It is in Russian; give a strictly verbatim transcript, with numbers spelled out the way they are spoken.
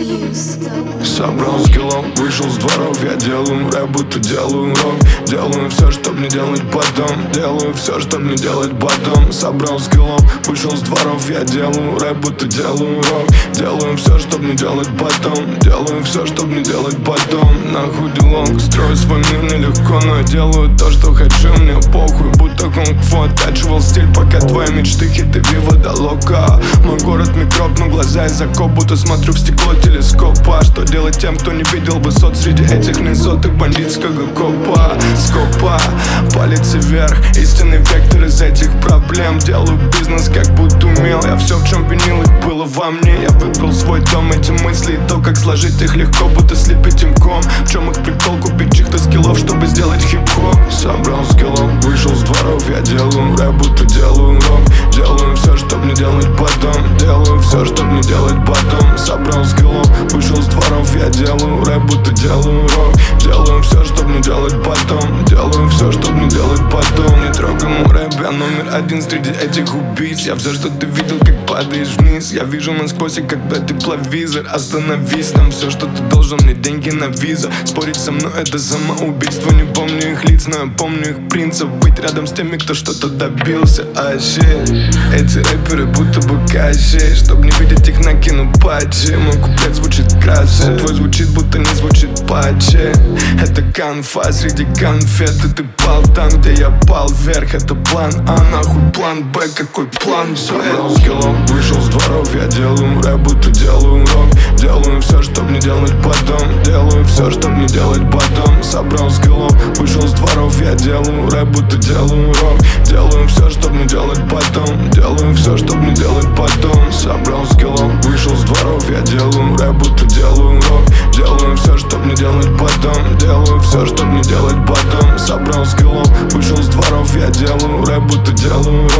Собрал скиллов, вышел с дворов. Я делаю рэп, будто делаю рок. Делаю все, чтоб не делать потом. Делаю все, чтоб не делать потом. Собрал скиллов, вышел с дворов. Я делаю рэп, будто делаю рок. Делаю все, чтоб не делать потом. Делаю все, чтоб не делать потом. Нахуй делонг, строю свой мир нелегко, но я делаю то, что хочу, мне похуй. Будто кунг-фу оттачивал стиль, пока твои мечты хиты вива до лока. Мой город микроб, но глаза из окоп, будто смотрю в стекло телескопа. Что делать тем, кто не видел высот среди этих низотых бандитского копа? Скопа, палец вверх, истинный вектор из этих проблем. Делаю бизнес, как будто умел. Я все, в чем винил, их было во мне. Я выбрал свой дом, эти мысли и то, как сложить их легко, будто слепить им ком. В чем их прикол? Купить чьих-то скиллов, чтобы сделать хип-хоп. Собрал скиллов, вышел с дворов. Я делаю рэп, будто делаю рок. Делаю все, чтоб не делать потом. Делаю все, чтоб не делать потом. Собрал скиллов, вышел с дворов. Я делаю рэп, будто делаю рок. Делаю все, чтоб не делать потом. Делаю все, чтоб не делать потом. Не трогай мой рэп, я номер один среди этих убийц. Я все, что ты видел, как падаешь вниз. Я вижу насквозь, и когда ты плавизор. Остановись, там все, что ты должен, мне деньги на виза. Спорить со мной это самоубийство. Не помню их лиц, но я помню их принцип. Быть рядом с теми, кто что-то добился. А щит, эти рэперы будто бы кащей. Чтоб не видеть их, накину патчи. Мой куплет звучит краше, твой звучит, будто не звучит патчи. Это конфа среди конфет. И ты пал там, где я пал вверх. Это план А, нахуй план Б, какой план Б? Собрал скиллов, вышел с дворов. Я делаю рэп, будто делаю рок. Делаю все, чтоб не делать потом. Делаю все, чтоб не делать потом. Собрал скиллов, вышел с дворов. Я делаю рэп, будто делаю рок. Делаю все, чтоб не делать потом. Делаю все, чтоб не делать потом. Собрал скиллов, вышел с дворов. Я делаю рэп, будто делаю рок. Делаю все, чтоб не делать потом. Делаю все, чтоб не делать потом. Собрал скиллов, вышел с дворов. Я делаю рэп, будто делаю рок.